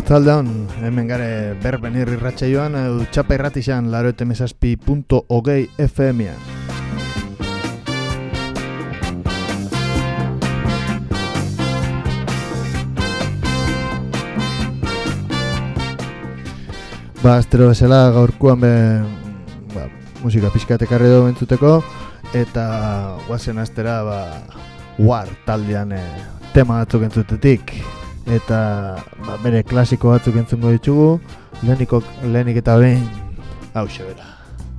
Arratsaldeon, hemen gare berbenir irratsaioan, txapa irratixan, laroetemezazpi.hogei FM-ean. Astero bezala gaurkoan musika pixkat ekarri dugu entzuteko, eta guazen astera War taldean tema batzuk entzutetik, eta bere klasiko batzuk entzungo ditugu, lehenik eta behin hauxe bera.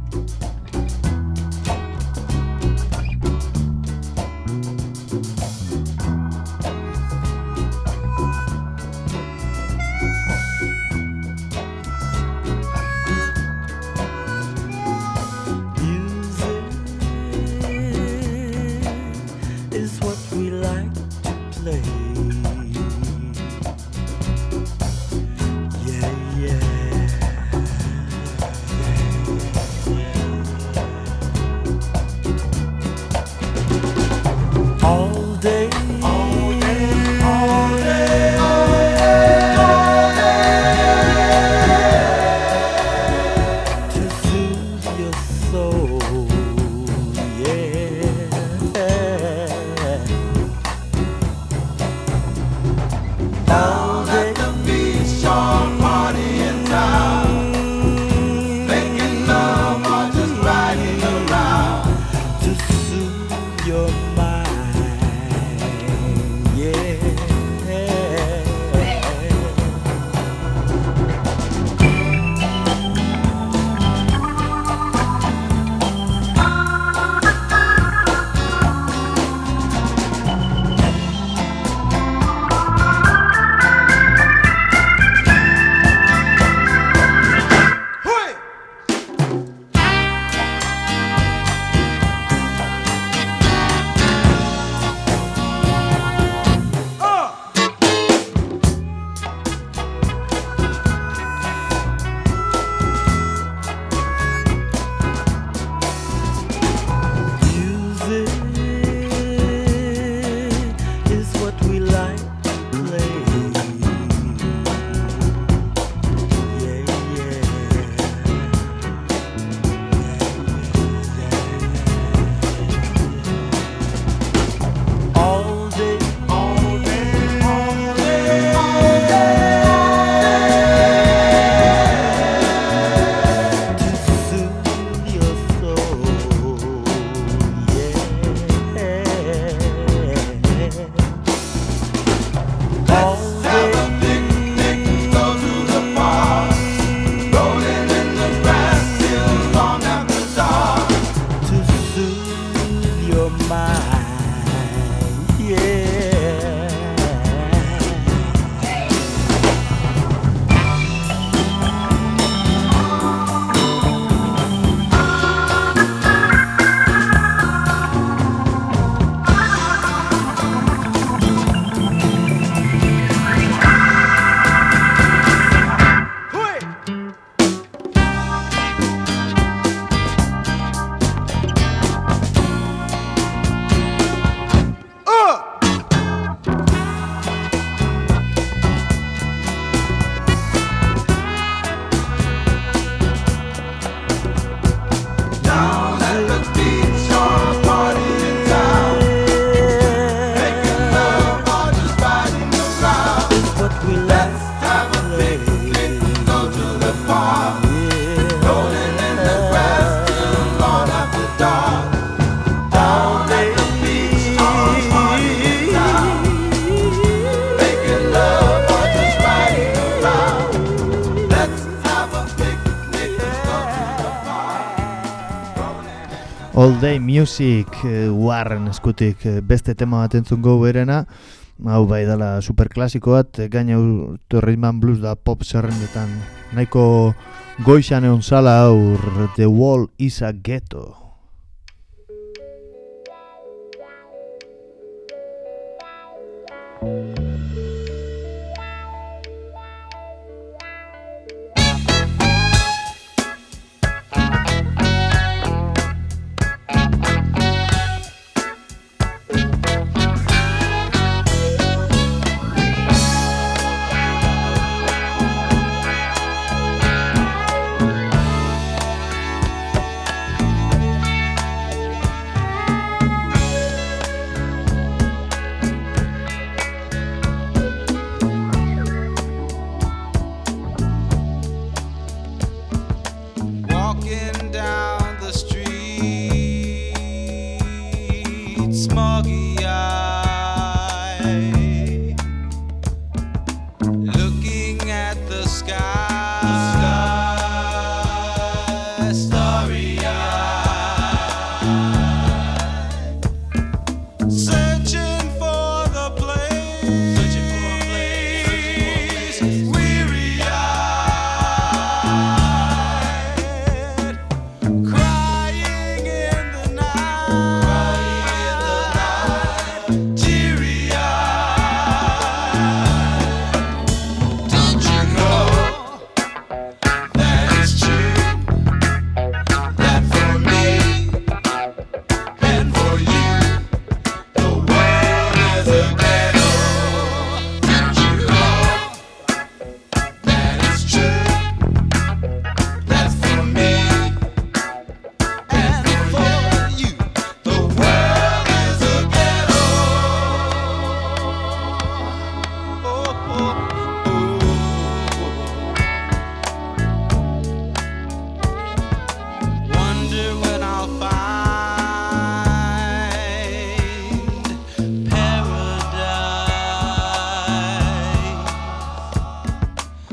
All Day Music, Warren eskutik beste tema bat entzungo berena, hau bai dela superklasiko bat, gaina rhythm and blues da pop zerrendetan nahiko goixan egon zala aur, The Wall is a Ghetto.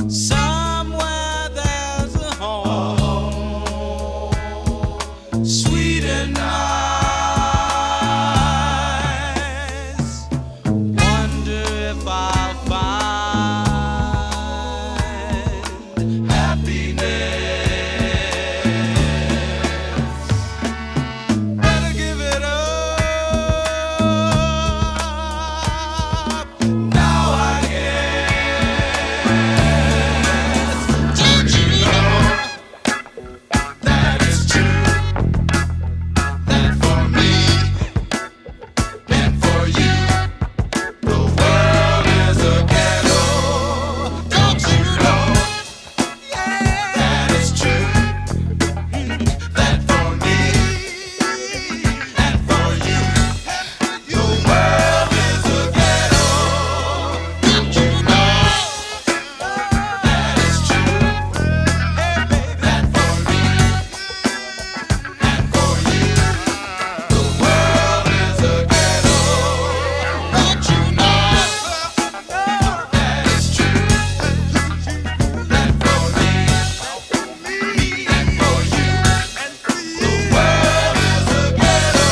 Somewhere there's a home, sweet and nice. Wonder if I'll find happiness. Better give it up. Now I guess. Don't you know that it's true that for me and for you the world is a ghetto? Don't you know that it's true that for me and for you the world is a ghetto? Don't you know that it's true, hey baby, that for me and for you the world is a ghetto? Don't you know that it's true that for me and for you the world is a ghetto?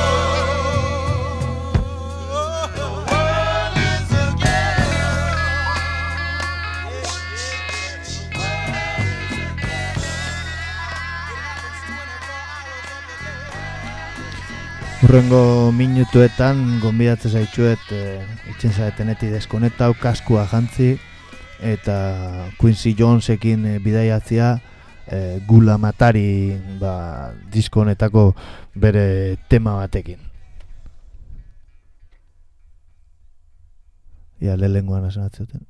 The world is a Urrengo minutuetan gonbidatzen zaitxuet itxen zareteneti deskonektau kaskua jantzi eta Quincy Jonesekin bidaiatzia Gula Matari disko honetako bere tema batekin. Ia lehengoan asanatzuten.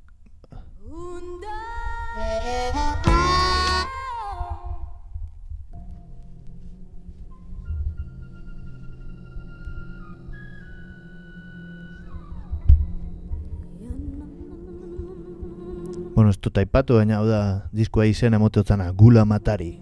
Bueno, ez dut aipatu, baina hau da diskoa izen emoteotzana, Gula Matari.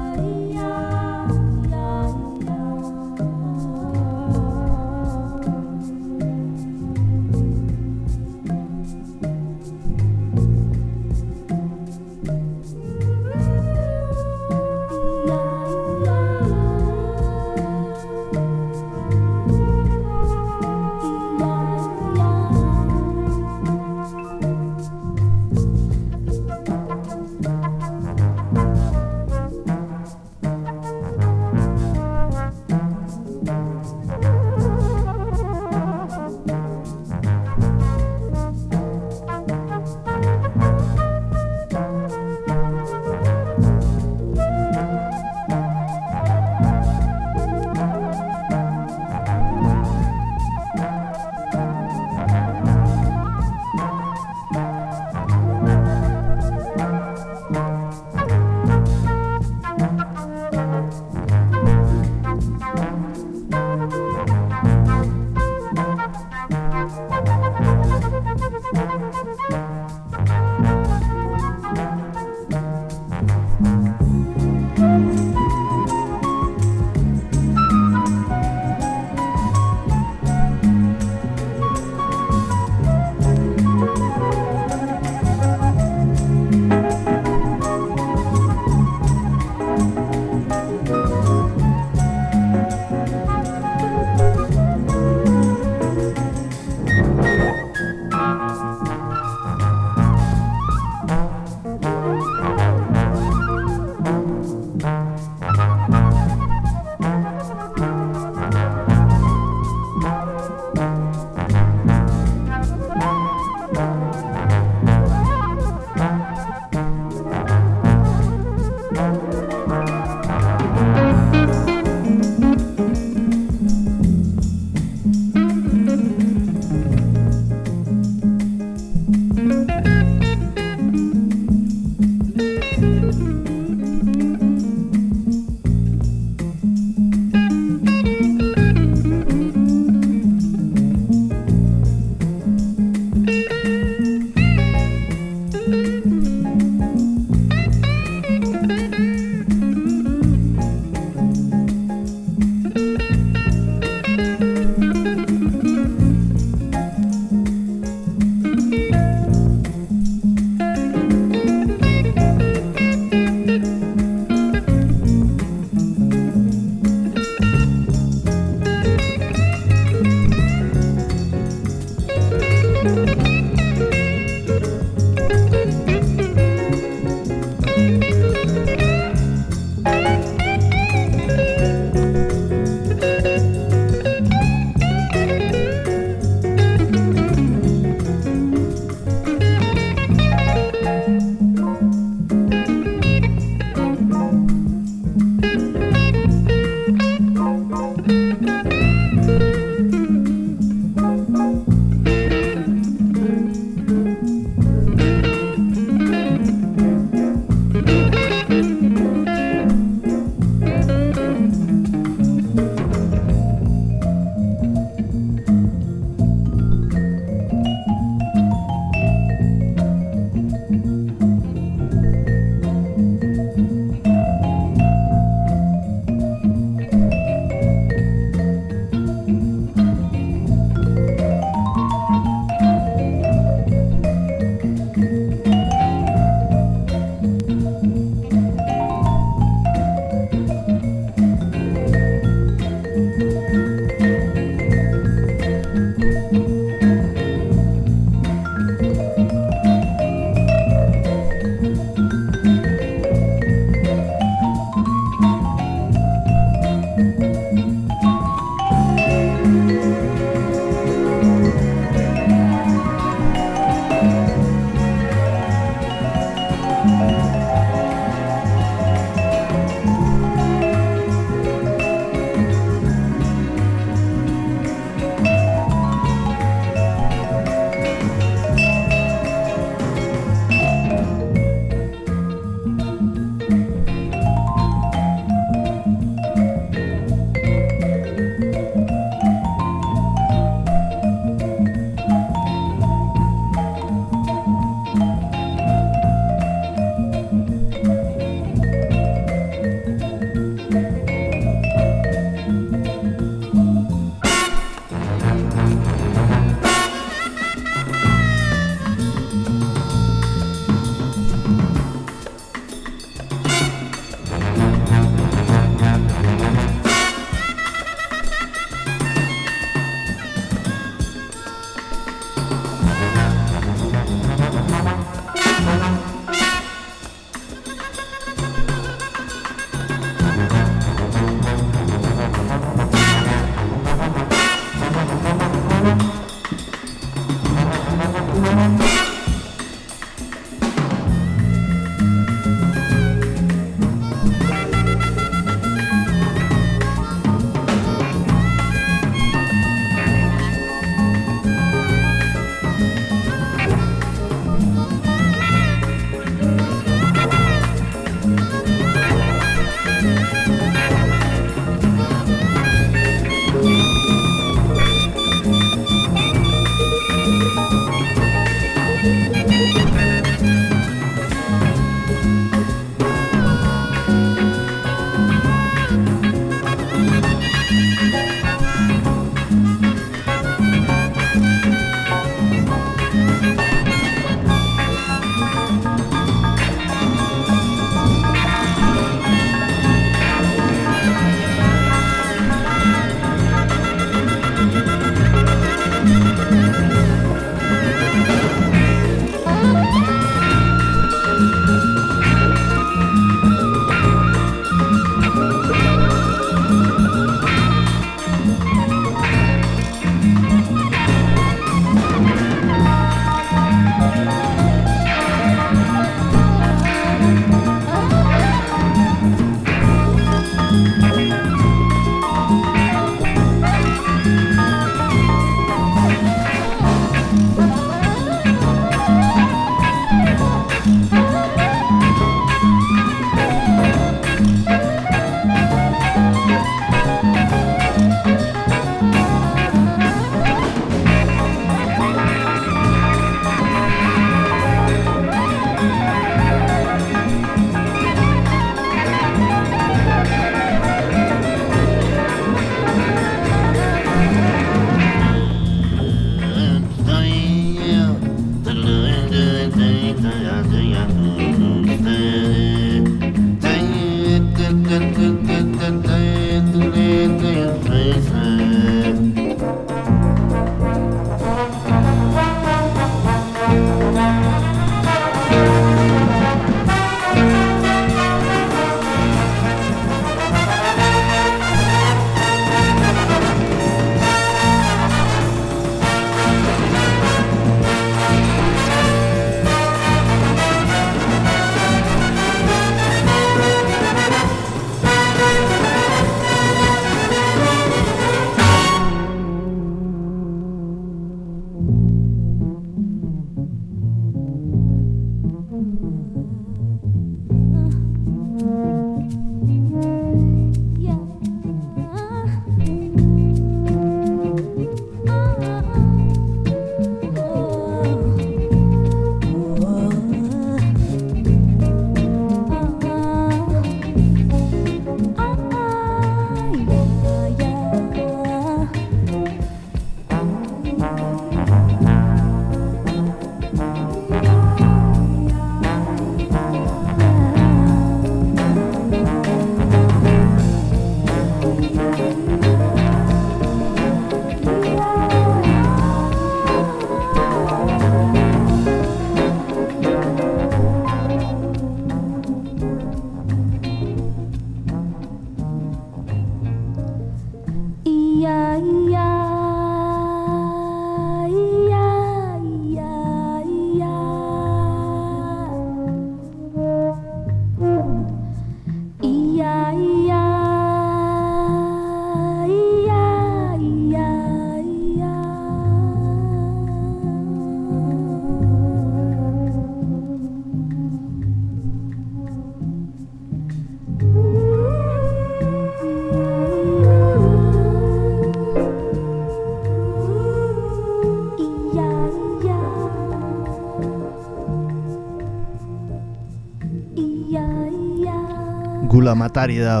Gula Matari da,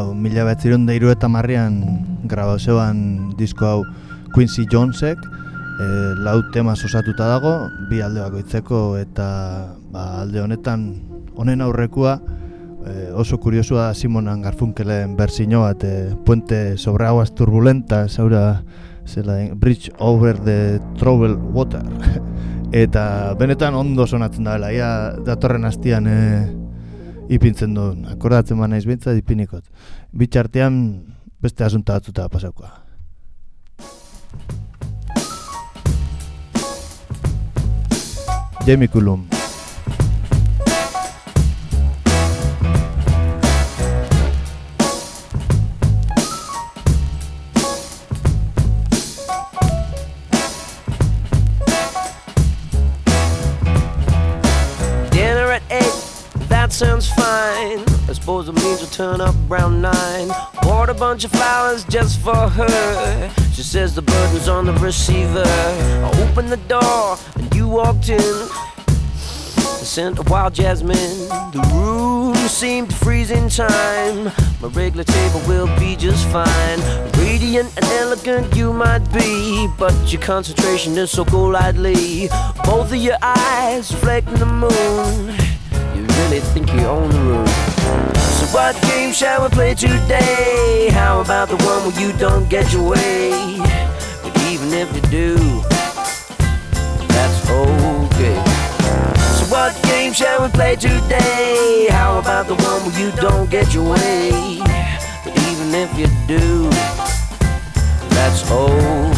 1970an grabau zeban disko hau Quincy Jonesek, lau temaz osatuta dago, bi alde bakoitzeko, eta alde honetan honen aurrekua oso kuriosua da Simon & Garfunkelen berzio bat, Puente sobre aguas turbulentas, haura zela Bridge over the troubled water. Eta benetan ondo sonatzen da, ia datorren hastian ipintzen duen, akordatzen naiz behintzat ipinikot. Bitxartean beste asunta batzuta pasakoa. Jamie Cullum. Sounds fine. I suppose it means we'll turn up around 9. Bought a bunch of flowers just for her. She says the burden's on the receiver. I opened the door and you walked in. The scent of wild jasmine. The room seemed to freeze in time. My regular table will be just fine. Radiant and elegant you might be, but your concentration is so golightly. Both of your eyes reflecting the moon. Really think you own the room. So what game shall we play today? How about the one where you don't get your way? But even if you do, that's okay. So what game shall we play today? How about the one where you don't get your way? But even if you do, that's okay.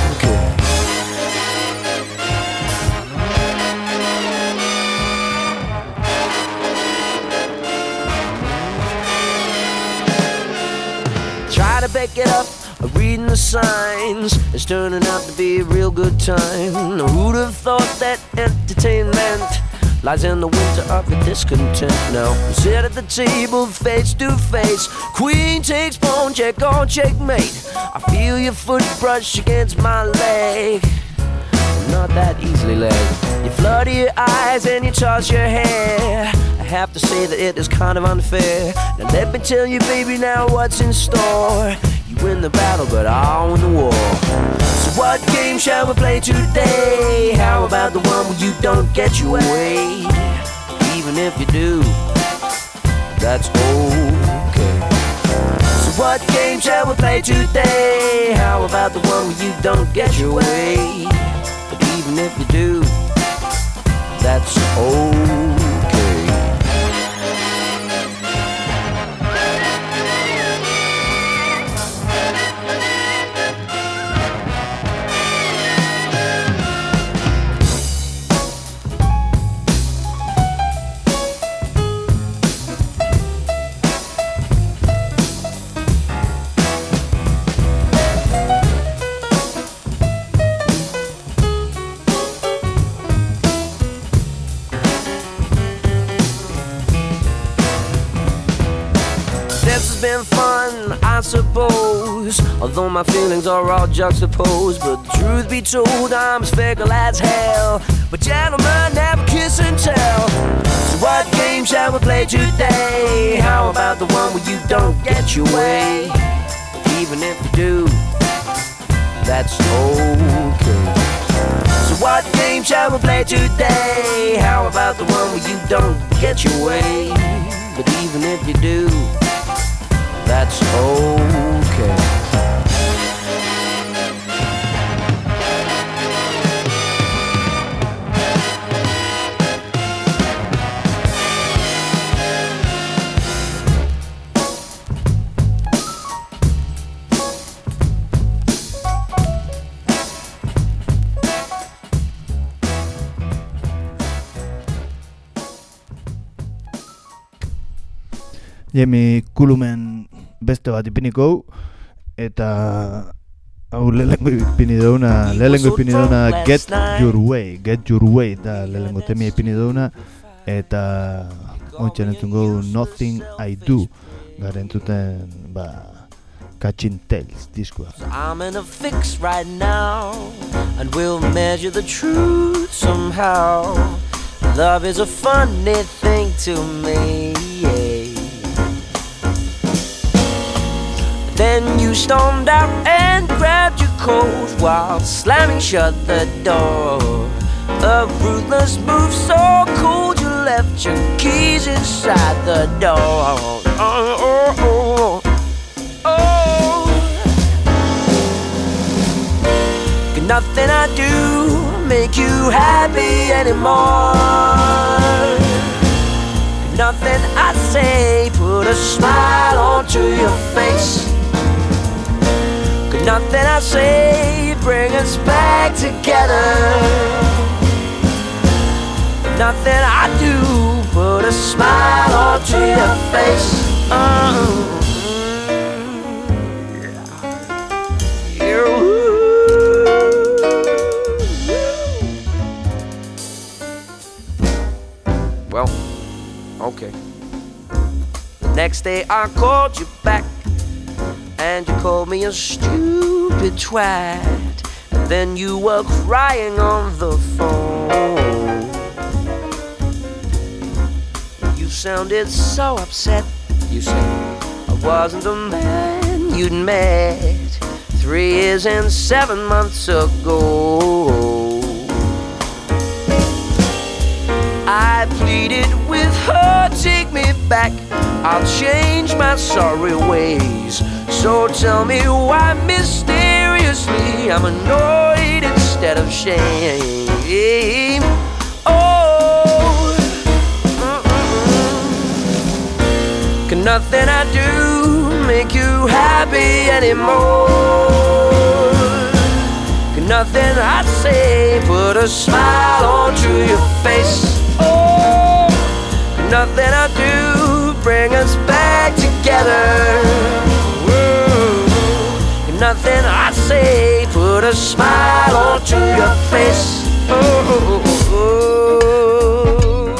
Try to back it up, reading the signs. It's turning out to be a real good time. Who'd have thought that entertainment lies in the winter of your discontent. Now we sit at the table face to face. Queen takes pawn, check on checkmate. I feel your foot brush against my leg. Not that easily led. You flutter your eyes and you toss your hair. I have to say that it is kind of unfair. Now let me tell you, baby, now what's in store. You win the battle, but I'll win the war. So what game shall we play today? How about the one where you don't get your way? Even if you do, that's okay. So what game shall we play today? How about the one where you don't get your way? But even if you do, that's okay. Been fun, I suppose, although my feelings are all juxtaposed. But the truth be told, I'm as fickle as hell. But gentlemen never kiss and tell. So what game shall we play today? How about the one where you don't get your way? Even if you do, that's okay. So what game shall we play today? How about the one where you don't get your way? But even if you do, that's okay. Jemi Kulumen beste bat ipiniko, eta hau lehengo ipini dauna Get Your Way, da lehengo temia ipini dauna, eta ontsen entzungo Nothing I Do, garen zuten, Catching Tales diskoa. I'm in a fix right now, and we'll measure the truth somehow. Love is a funny thing to me. Then you stormed out and grabbed your coat while slamming shut the door. A ruthless move so cold you left your keys inside the door. Can nothing I do make you happy anymore? Can nothing I say put a smile onto your face? Could nothing I say bring us back together? Could nothing I do put a smile onto your face? Well, okay. The next day I called you back, and you called me a stupid twat. And then you were crying on the phone. You sounded so upset. You said I wasn't the man you'd met 3 years and 7 months ago. I pleaded with her, take me back, I'll change my sorry ways. So tell me why mysteriously I'm annoyed instead of shame. Oh, can nothing I do make you happy anymore? Can nothing I say put a smile onto your face? Oh, can nothing I do bring us back together? Nothing I say put a smile onto your face. Oh, oh, oh, oh.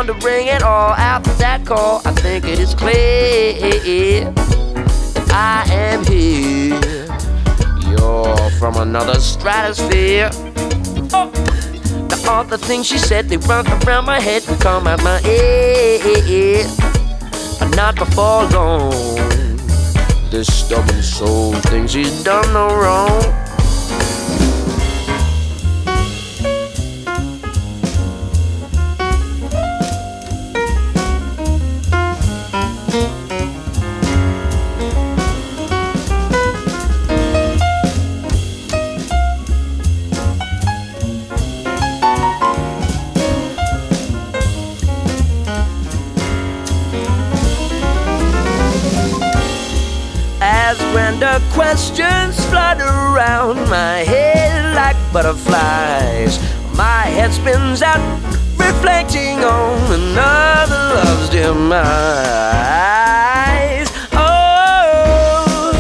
to bring it all out that call. I think it is clear that I am here. You're from another stratosphere. Oh. Now all the things she said, they run around my head and come out my ear. But not before long. This stubborn soul thinks he's done no wrong. The questions flutter around my head like butterflies. My head spins out, reflecting on another love's demise. Oh,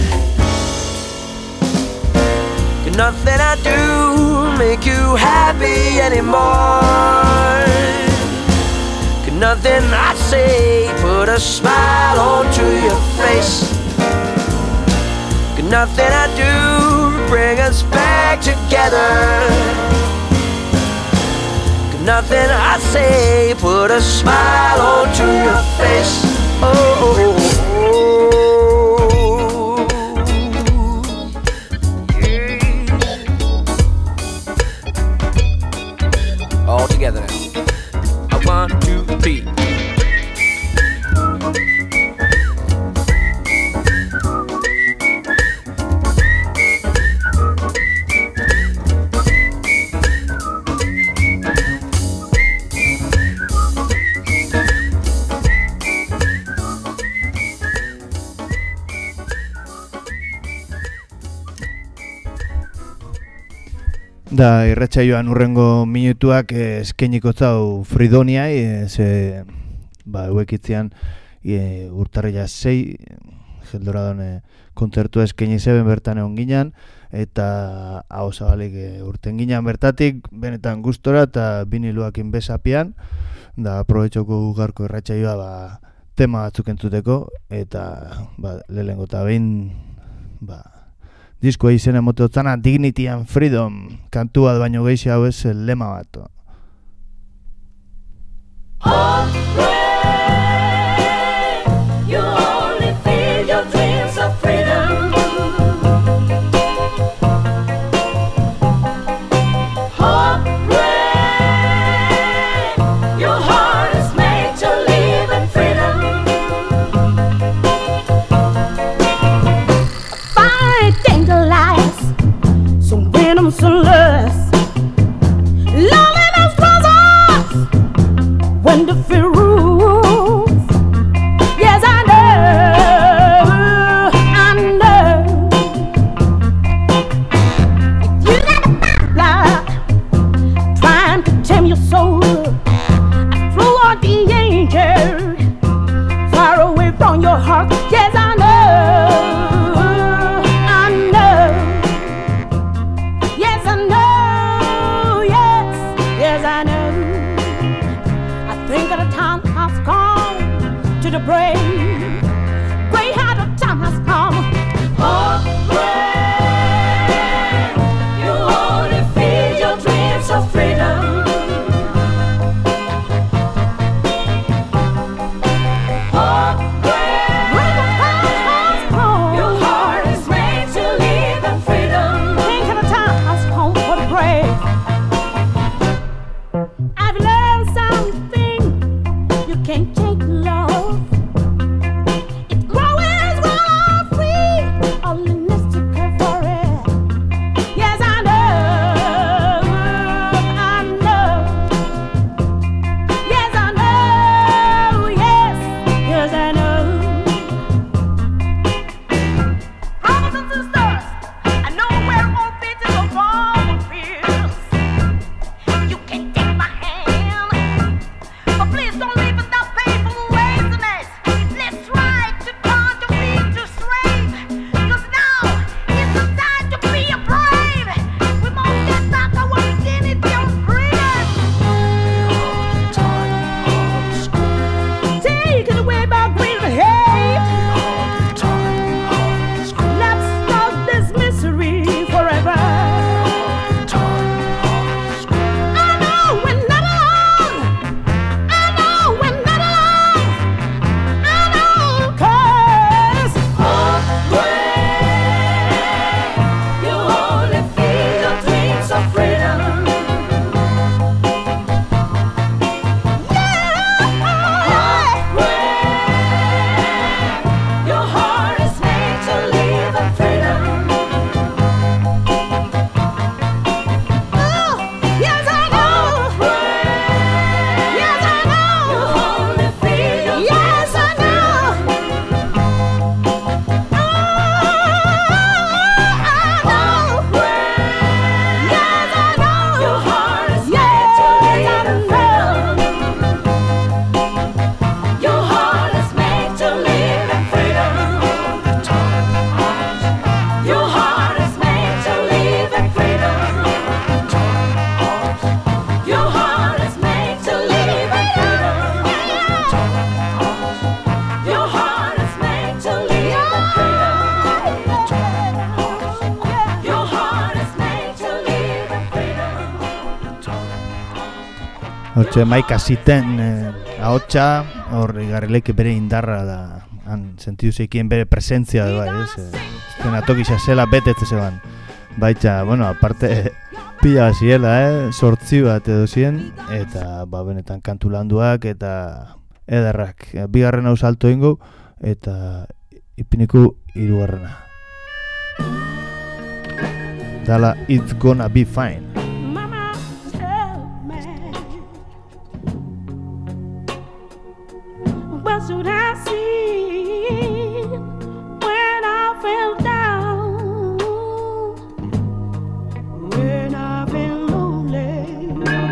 can nothing I do make you happy anymore? Can nothing I say put a smile onto your face? Nothing I do bring us back together. Nothing I say put a smile onto your face. Oh, yeah. All together now. 1, 2, 3. Da, irratsaioan urrengo minutuak eskainiko zau Fridoniai, ze hauekitzean urtarrila 6 Geldoradon kontzertua eskaini zeben bertan egon ginen, eta hau zabalik urten ginen bertatik, benetan gustora eta biniluakin bezapian, da aprobetxoko garko irratsaioa tema batzuk entzuteko, eta lehenengo eta behin diskoa izena moteotzana Dignity and Freedom kantu bat baino gehiago hau ez lema bat. You only feel your dreams of freedom. Your heart is made to live in freedom. Fighting the lies, so venom, so lust, loneliness draws us when the fear rules. Yes, I know. If you got a firefly trying to tame your soul, I threw out the angel far away from your heart. Yes, I know. Yes, I know. Yes, I know. I think that the time has come to the brave. Great how the time has come. Oh, brave, you only feel your dreams of freedom. Oh, brave, your heart is made to live in freedom. Think of the time has come for the brave. I've learned something. You can't take love Hortxe maika ziten ahotsa, hor igarrileke bere indarra da, han sentidu zeikien bere presentzia da bai, ez atokisa zela betetze zeban. Baita, bueno, aparte pila ziela, sortzi bat edo zien, eta benetan kantu landuak eta ederrak. Bigarren hau salto ingo, eta ipiniku hirugarrena. Dala It's Gonna Be Fine. Mama, tell me, what should I see when I fell down, when I've been lonely?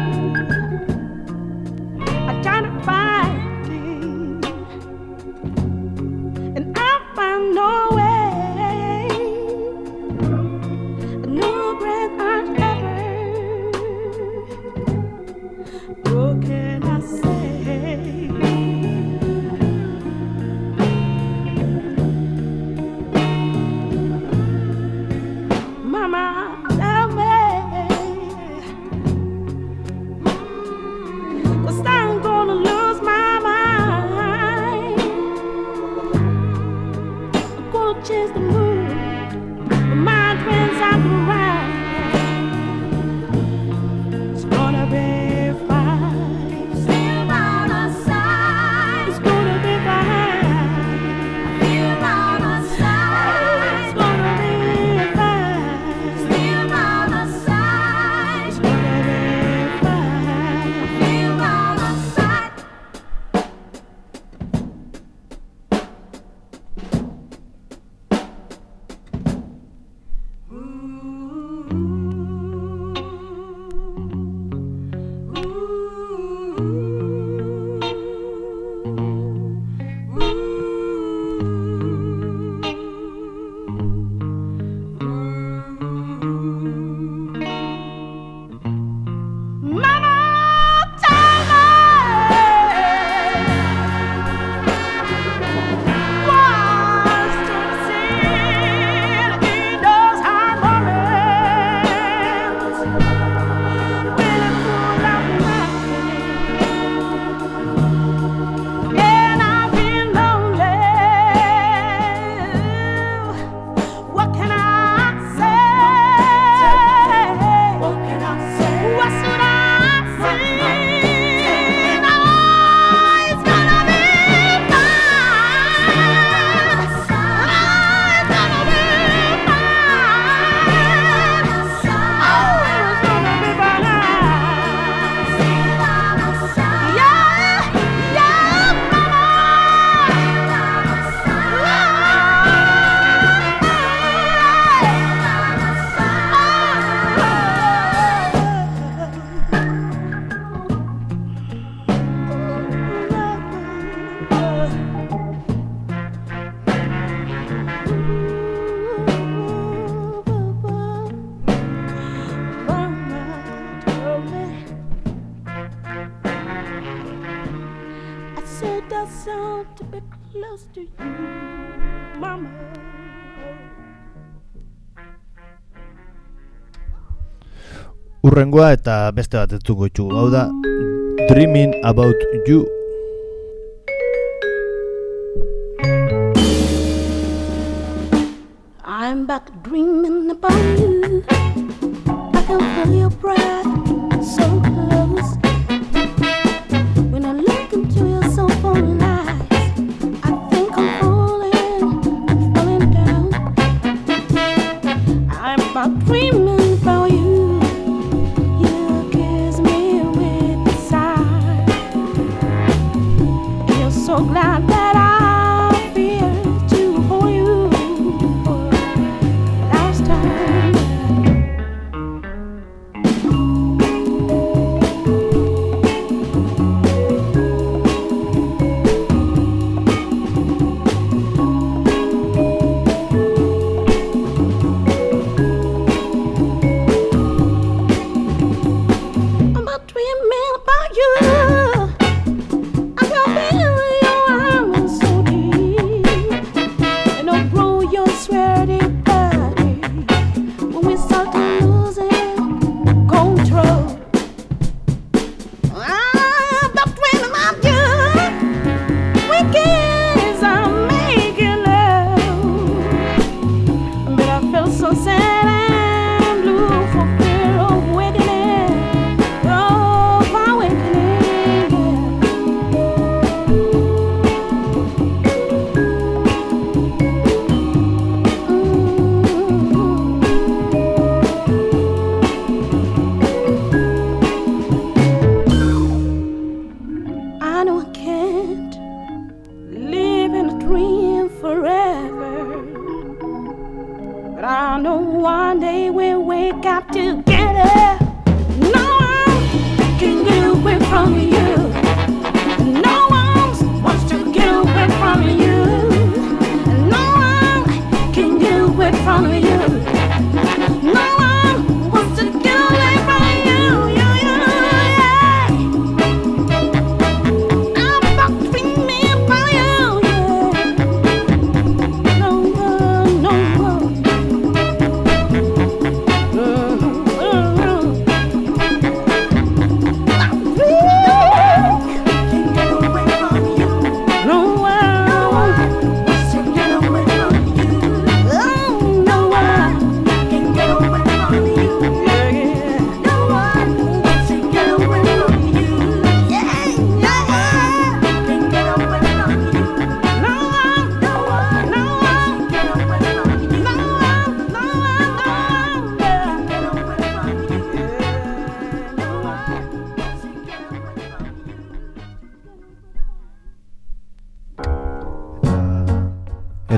I try to find it, and I find no way. No breath I've ever. What can I say? Mama, tell me, 'cause I'm gonna lose my mind. I'm gonna change the mood. My friends are around. It's gonna be fine. Still on the side. It's gonna be fine. Still on the side. It's gonna be fine. Still on the side. It's gonna be fine. Still on the side. To be close to you, mama. Urrengoa eta beste bat etzuko itxugu. Hau da Dreaming About You. I'm back dreaming about you. I can feel your breath so close. When I look into your soulful eyes, I think I'm falling down. I'm back dreaming about you. You kiss me with a sigh. You're so glad that I feel to hold you for the last time.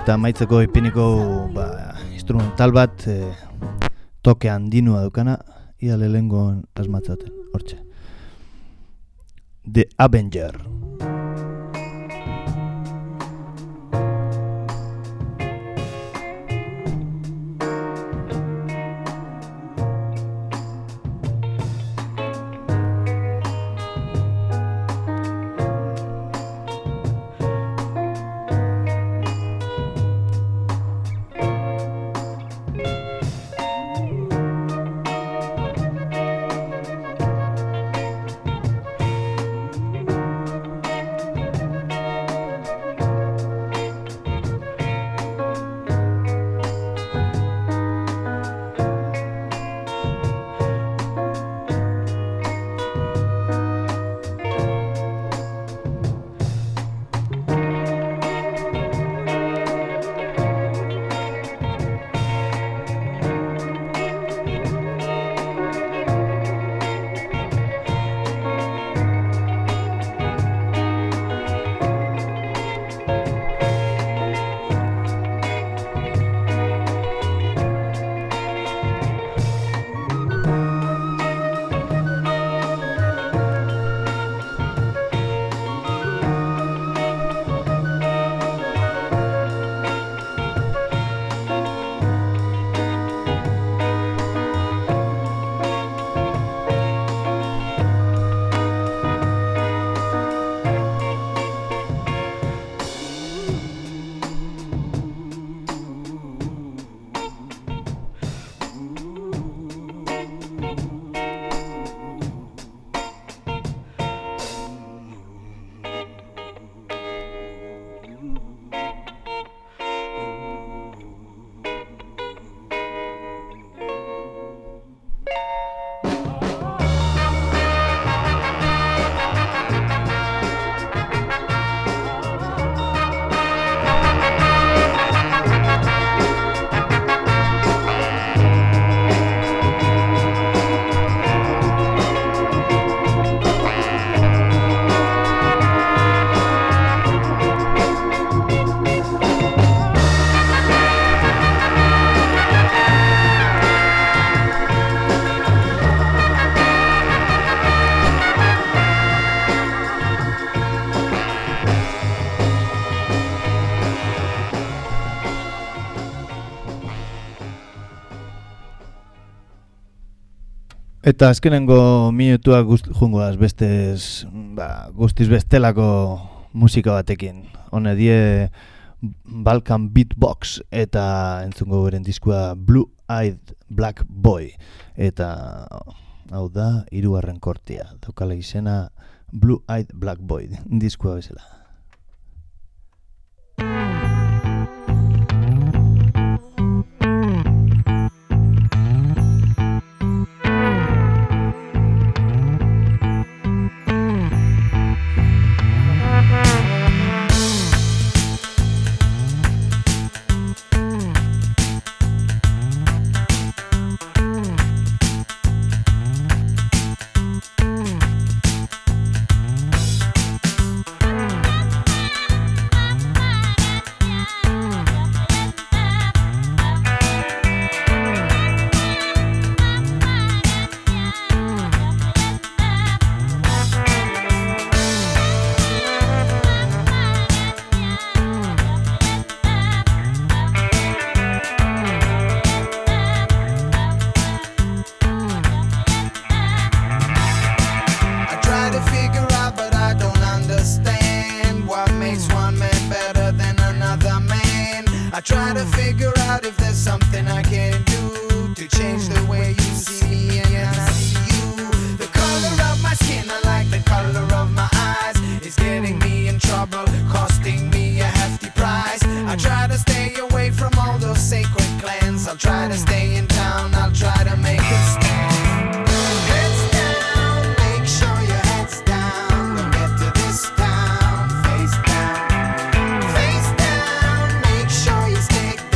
eta maitzeko ipiniko instrumental bat toke handinua dukana, ia lehengoan asmatzaten, hortxe. The Avenger. Eta azkenengo minutuak jungoaz bestez, guztiz bestelako musika batekin. Hone die Balkan Beatbox eta entzungo beren diskua Blue Eyed Black Boy. Eta hau da, 3. kortia. Daukala izena Blue Eyed Black Boy diskua bezala. Face down, make sure you stick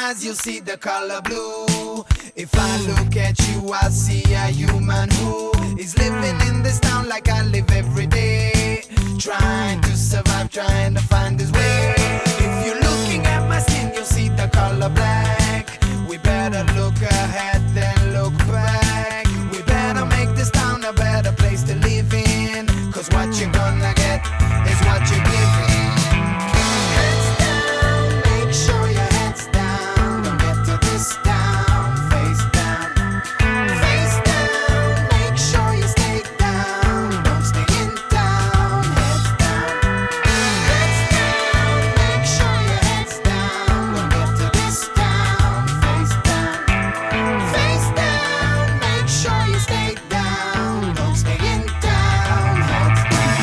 eyes, you'll see the color blue. If I look at you, I'll see a human who is living in this town like I live every day, trying to survive, trying to find his way. If you're looking at my skin, you'll see the color black. We better look ahead than look back. We better make this town a better place to live in, 'cause what you're gonna get is what you're giving. Heads down, make sure your head's down. Don't get to this town face down. Face down, make sure you stay down. Don't stay in town. Heads down. Heads down, make sure your head's down. Don't get to this town face down. Face down, make sure you stay down. Don't stay in town. Heads down.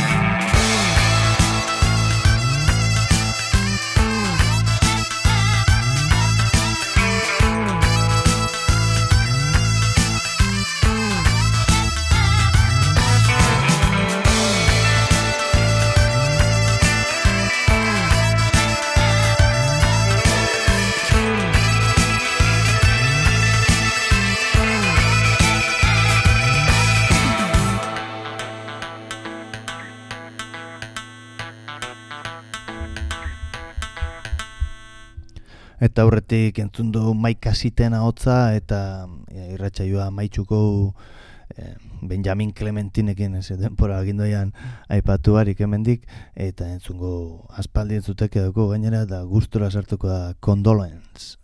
Eta aurretik entzun du Maika Sitena hotza eta irratsaioa maitzuko Benjamin Clementinekin ese denbora agindoian aipatu barik hemendik, eta entzungo aspaldi entzuteke dugu gainera eta gustora sartuko da Condolence.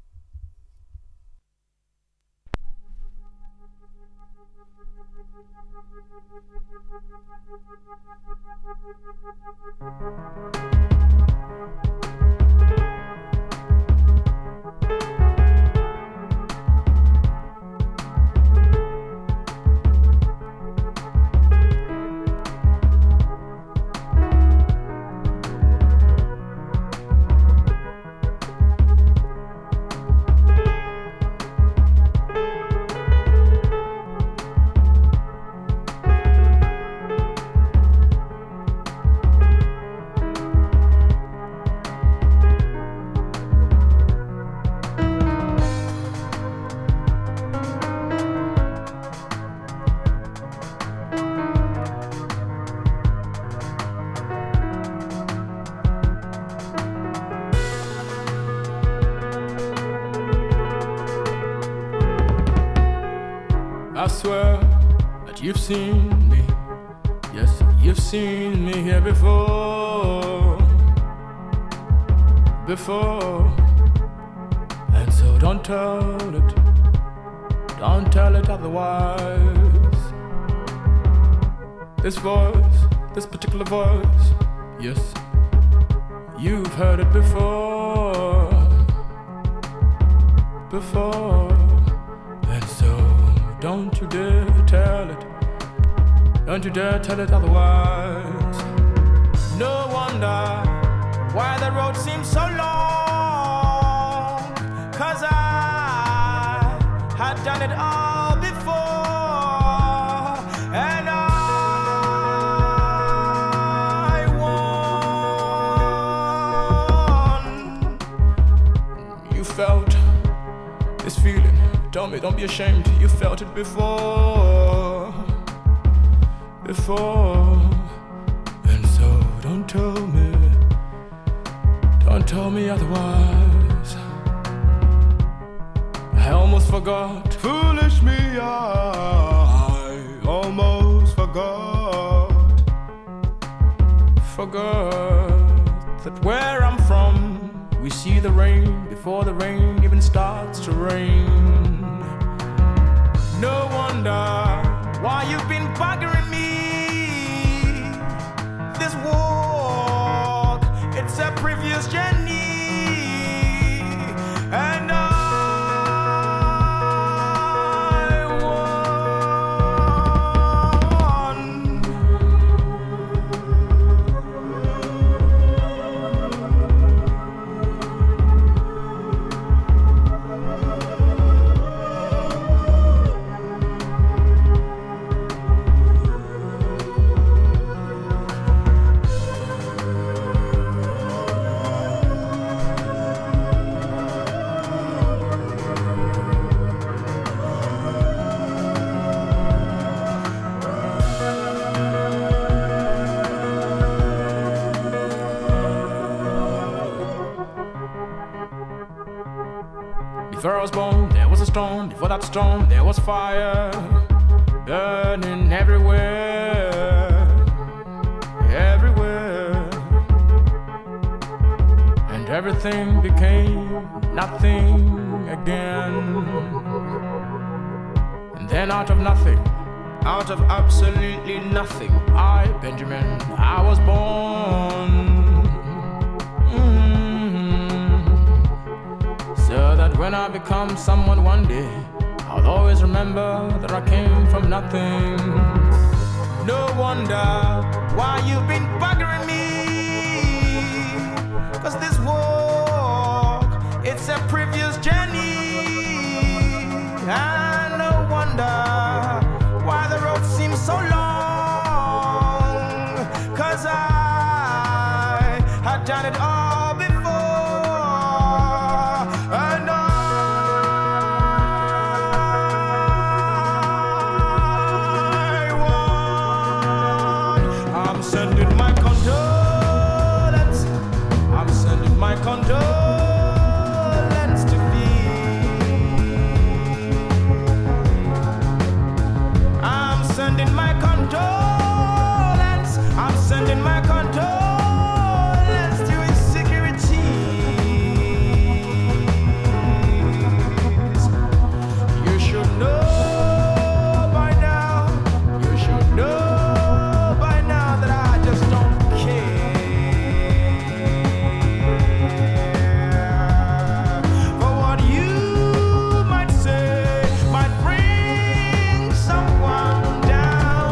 I swear that you've seen me. Yes, you've seen me here before. And so don't tell it otherwise. This voice, this particular voice, yes, you've heard it before. And so don't you dare tell it. Don't you dare tell it otherwise. No wonder why the road seems so long, 'cause I had done it all before, and I won. You felt this feeling. Tell me, don't be ashamed, you felt it before. And so don't tell me otherwise. I almost forgot, foolish me, I almost forgot that where I'm from, we see the rain before the rain even starts to rain. No wonder why you've been bugging me. This walk, it's a previous journey, and I won. storm, before that storm, there was fire burning everywhere, everywhere. And everything became nothing again. And then out of nothing, out of absolutely nothing, I, Benjamin, I was born. So that when I become someone one day, I'll always remember that I came from nothing. No wonder why you've been buggering me, 'cause this walk, it's a previous journey. And no wonder why the road seems so long, 'cause I had done it all before. And I'm sending my condolence. I'm sending my condolence to I'm sending my condolence. I'm sending my condolence to insecurities. You should know by now. You should know by now that I just don't care for what you might say might bring someone down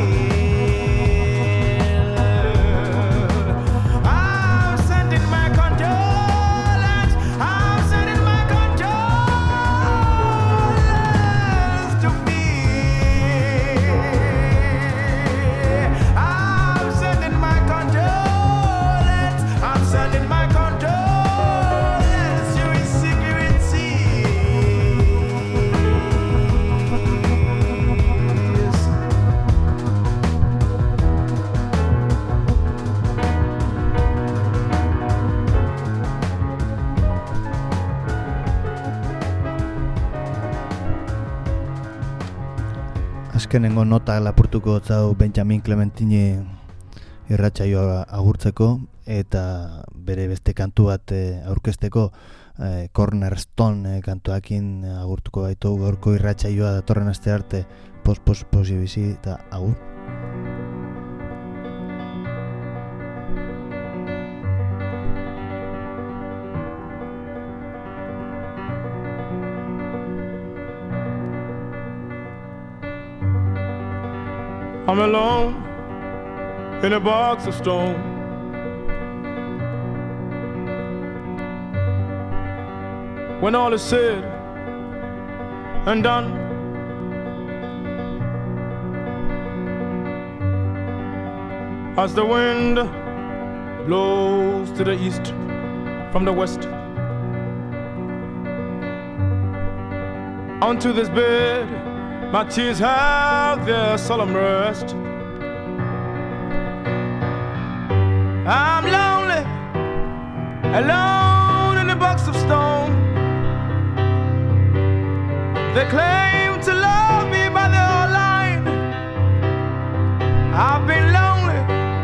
here. I'm sending my condolence. I'm sending my condolence to me. I'm sending my condolence. I'm sending my condolence to insecurities. Azkenengo nota lapurtuko zau Benjamin Clementini irratsaioa agurtzeko eta bere beste kantu bat aurkezteko Cornerstone kantuakin agurtuko baitu gaurko irratsaioa datorren aste arte posi bizi eta agur. I'm alone in a box of stone. When all is said and done, as the wind blows to the east from the west, onto this bed my tears have their solemn rest. I'm lonely, alone in a box of stone. They claim to love me by their line. I've been lonely,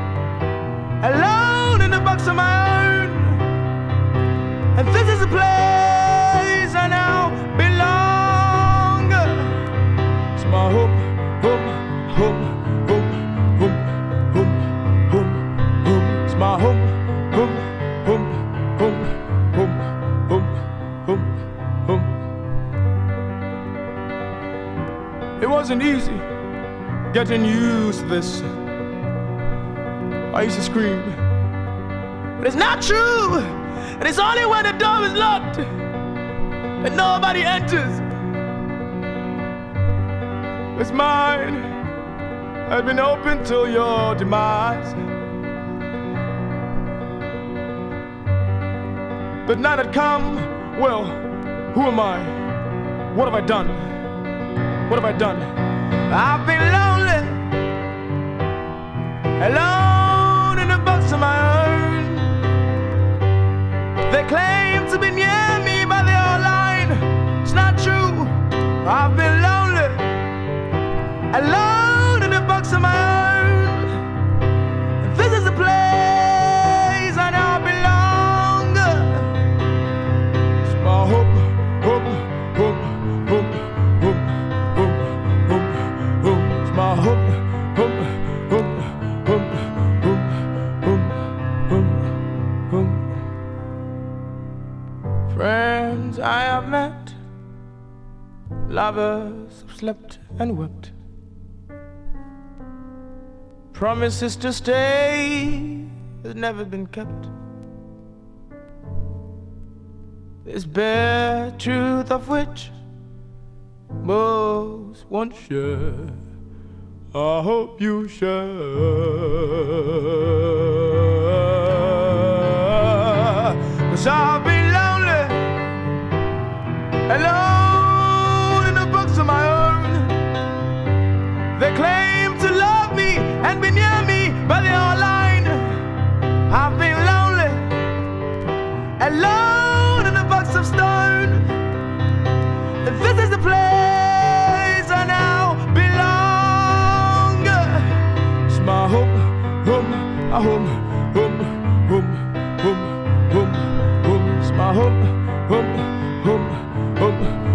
alone in a box of my own. And this is a place I now belong. My home, home, home, home, home, home, home, home. It's my home, home, home, home, home, home, home, home. It wasn't easy getting used to this. I used to scream, but it's not true. And it's only when the door is locked and nobody enters. It's mine, has been open till your demise. But now that come, well, who am I? What have I done? What have I done? I've been lonely, alone in a box of my own. They claim to be near me, but they're all lying. It's not true. I've been lonely, alone in the box of my own. This is the place I now belong. It's my home, home, home, home, home, home, home, home. It's my home, home, home, home, home, home, home, home. Friends I have met, lovers have slept and wept, promises to stay has never been kept. This bare truth of which most won't share, I hope you share. 'Cause I've been lonely, alone in the books of my own. They claim to love me and be near me, but they are lying. I've been lonely, alone in a box of stone. And this is the place I now belong. It's my home, home, a home, home, home, home, home, home. It's my home, home, home, home.